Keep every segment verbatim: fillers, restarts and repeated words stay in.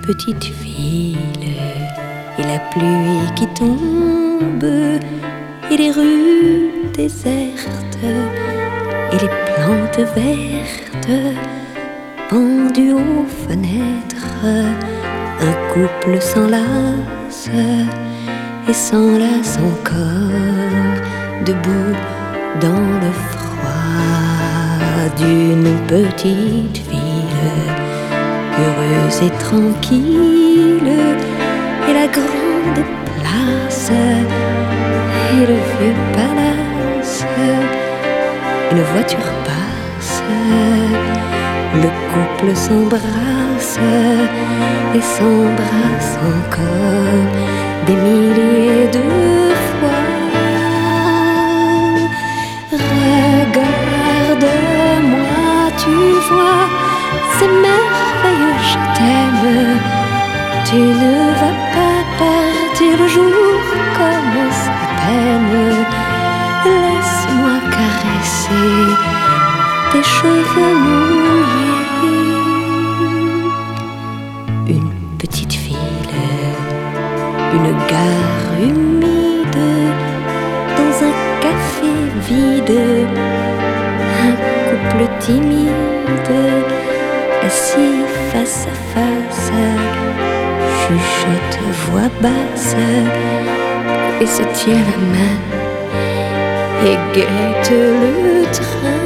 petite ville, et la pluie qui tombe, et les rues désertes, et les plantes vertes pendues aux fenêtres. Un couple s'enlace et s'enlace encore, debout dans le froid d'une petite ville, heureuse et tranquille, et la grande place, et le vieux palace. Une voiture passe, le couple s'embrasse et s'embrasse encore des milliers de fois. Regarde-moi, tu vois, c'est merveilleux, je t'aime. Tu ne vas pas partir, le jour commence à peine. Laisse-moi caresser tes cheveux mouillés. Une petite ville, une gare humide, dans un café vide, un couple timide, assis face à face, chuchote voix basse et se tient la main et guette le train.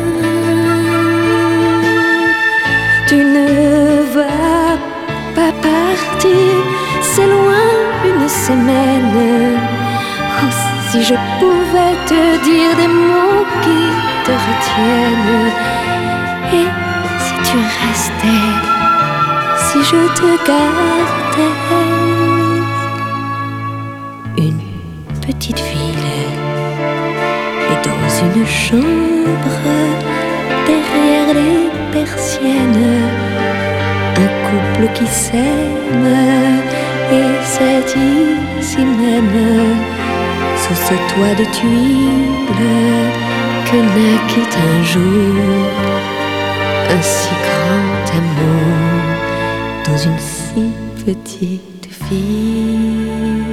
Tu ne vas pas partir, c'est loin une semaine. Oh, si je pouvais te dire des mots qui te retiennent, et si tu restais, si je te gardais. Une petite ville, et dans une chambre, derrière les persiennes, un couple qui s'aime, et c'est ici même, sous ce toit de tuiles, que naquit un jour un si grand amour dans une si petite ville.